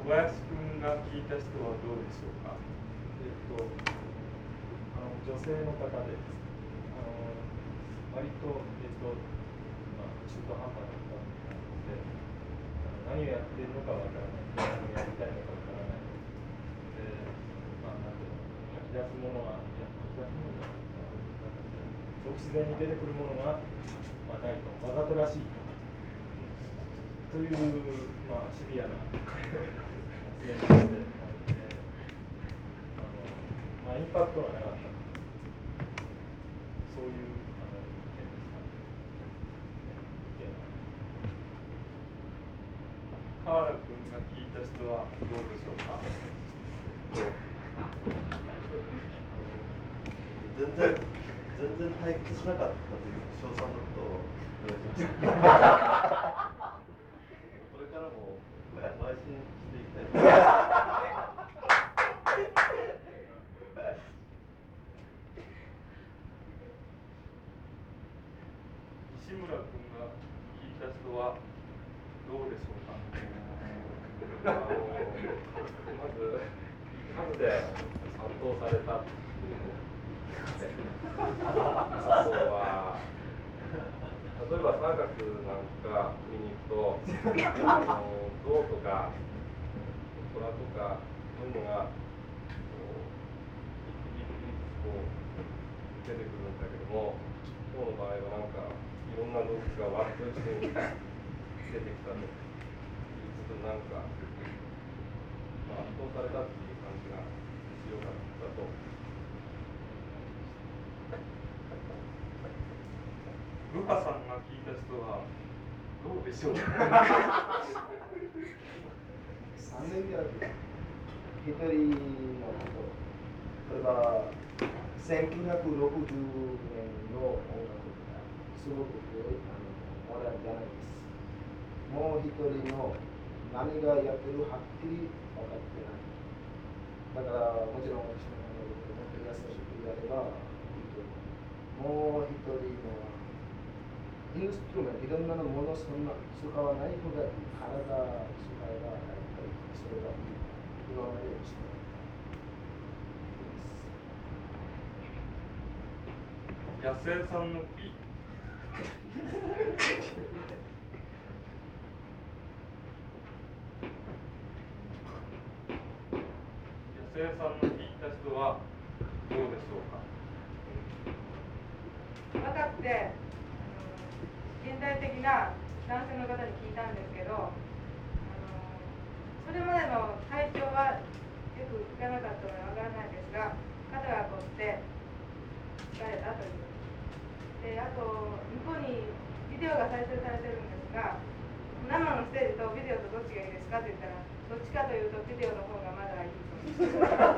小林君が聞いた人はどうでしょうか。 女性の方で割と、中途半端だったので、何をやっているのかわからない、何をやりたいのかわからないで、なんていうの、吐き出すものが、自然に出てくるものが、ないと、わざとらしいという、シビアな発言として、インパクトがなかった、そういう意見ですか。 河原君が聞いた人はどうでしょうか。 全然退屈しなかったという称賛のことをお願いします。これからも邁進していきたいと思います。 西村君が聞いた人はどうでしょうか。 まず数で圧倒された。あとは例えばサーカスなんか見に行くと象とか虎とかそういうのが一匹こう出てくるんだけども、象の場合はなんかいろんな動物が割と一緒に出てきたということで、なんか圧倒されたっていう感じが強かったと。 ルカさんが聞いた人はどうでしょうか。 3年である一人のこと、それは1960年の音楽がすごく古いモダンじゃないです。もう一人の何がやってるはっきり分かってない。だからもちろん私のもっと優しくやればいいと思う。もう一人のインストゥルメント、いろんなものをそんな使わない方がいい。体使えばそれがいい。今まででした。 野生さんの木。野生さんの聞いた人はどうでしょうか。 若くて現代的な男性の方に聞いたんですけど、それまでの体調はよく聞かなかったのでわからないですが、肩が凝って疲れたという。で、あと向こうにビデオが再生されてるんですが、生のステージとビデオとどっちがいいですかって言ったら、どっちかというとビデオの方がまだいいと思います。